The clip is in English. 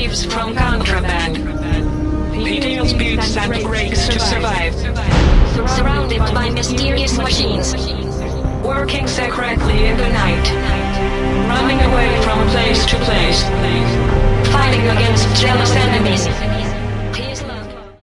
lives from contraband. He deals beats and breaks to survive. Surrounded by mysterious machines. Working secretly in the night. Running away from place to place. Fighting against jealous enemies.